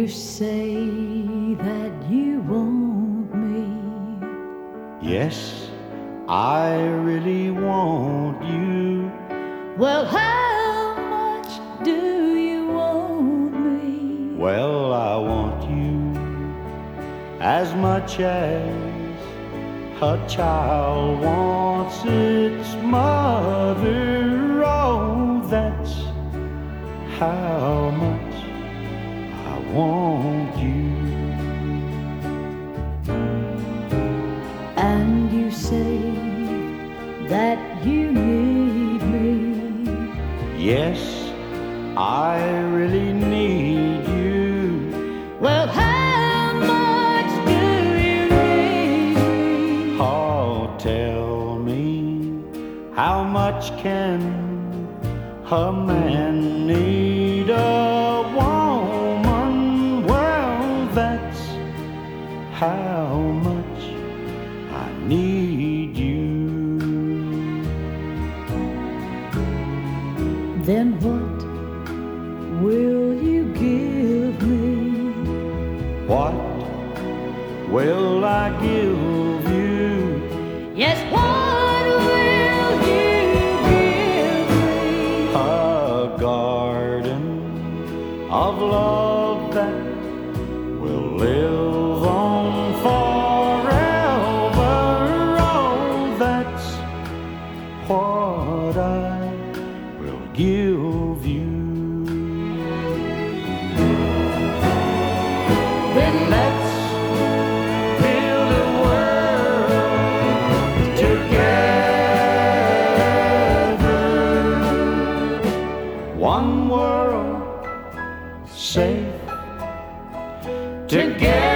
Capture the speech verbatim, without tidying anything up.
you say that you want me. Yes, I really want you. Well, how much do you want me? Well, I want you as much as a child wants its mother. Oh, that's how much I want you. And you say that you need me. Yes, I really need you. Well, how much do you need me? Oh, tell me, how much can a man need a woman? Well, that's how much I need you. Then what will you give me? What will I give you? Yes, what will you give me? A garden of love that will live on forever. Oh, that's what I will give you. Then let's build a world together. One world safe together.